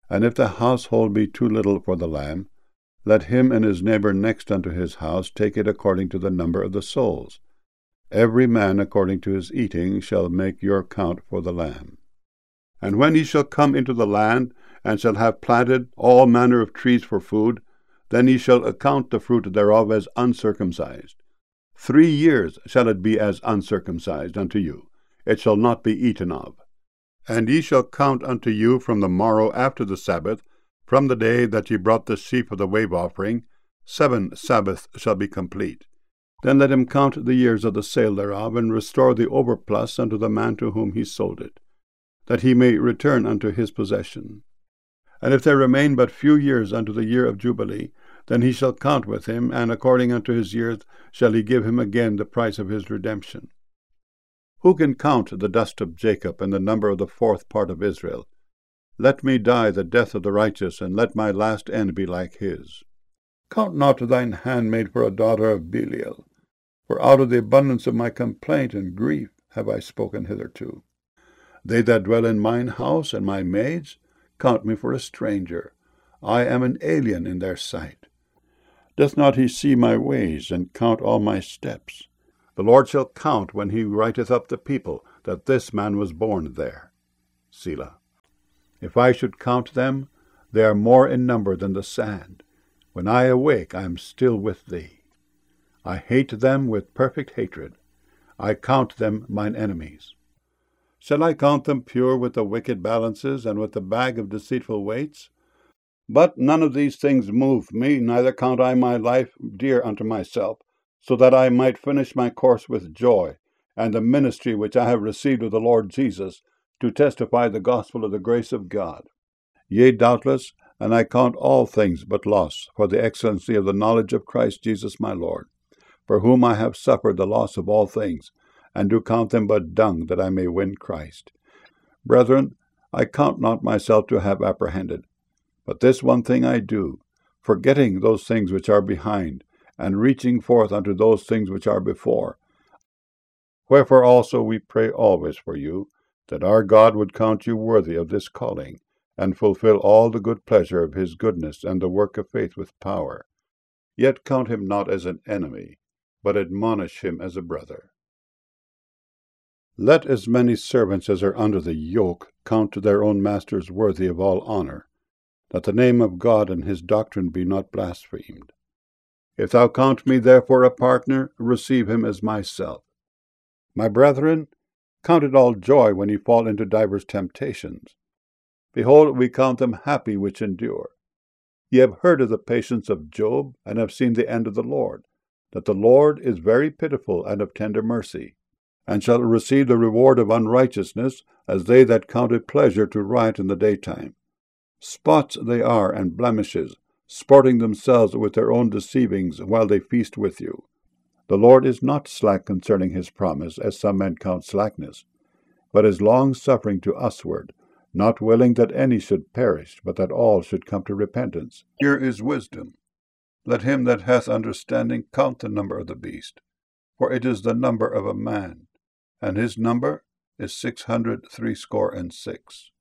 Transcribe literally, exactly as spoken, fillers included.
And if the household be too little for the lamb, let him and his neighbor next unto his house take it according to the number of the souls. Every man according to his eating shall make your count for the lamb. And when ye shall come into the land, and shall have planted all manner of trees for food, then ye shall account the fruit thereof as uncircumcised. Three years shall it be as uncircumcised unto you, it shall not be eaten of. And ye shall count unto you from the morrow after the Sabbath, from the day that ye brought the sheaf of the wave offering, seven Sabbaths shall be complete. Then let him count the years of the sale thereof, and restore the overplus unto the man to whom he sold it, that he may return unto his possession. And if there remain but few years unto the year of Jubilee, then he shall count with him, and according unto his years shall he give him again the price of his redemption. Who can count the dust of Jacob, and the number of the fourth part of Israel? Let me die the death of the righteous, and let my last end be like his. Count not thine handmaid for a daughter of Belial, for out of the abundance of my complaint and grief have I spoken hitherto. They that dwell in mine house, and my maids, count me for a stranger. I am an alien in their sight. Doth not he see my ways, and count all my steps? The Lord shall count when he writeth up the people, that this man was born there. Selah. If I should count them, they are more in number than the sand. When I awake, I am still with thee. I hate them with perfect hatred. I count them mine enemies. Shall I count them pure with the wicked balances, and with the bag of deceitful weights? But none of these things move me, neither count I my life dear unto myself, so that I might finish my course with joy, and the ministry which I have received of the Lord Jesus, to testify the gospel of the grace of God. Yea, doubtless, and I count all things but loss, for the excellency of the knowledge of Christ Jesus my Lord, for whom I have suffered the loss of all things, and do count them but dung, that I may win Christ. Brethren, I count not myself to have apprehended, but this one thing I do, forgetting those things which are behind, and reaching forth unto those things which are before. Wherefore also we pray always for you, that our God would count you worthy of this calling, and fulfill all the good pleasure of his goodness and the work of faith with power. Yet count him not as an enemy, but admonish him as a brother. Let as many servants as are under the yoke count their own masters worthy of all honor, that the name of God and his doctrine be not blasphemed. If thou count me therefore a partner, receive him as myself. My brethren, count it all joy when ye fall into divers temptations. Behold, we count them happy which endure. Ye have heard of the patience of Job, and have seen the end of the Lord, that the Lord is very pitiful and of tender mercy, and shall receive the reward of unrighteousness, as they that count it pleasure to riot in the daytime. Spots they are and blemishes, sporting themselves with their own deceivings while they feast with you. The Lord is not slack concerning his promise, as some men count slackness, but is long-suffering to usward, not willing that any should perish, but that all should come to repentance. Here is wisdom. Let him that hath understanding count the number of the beast, for it is the number of a man, and his number is six hundred threescore and six.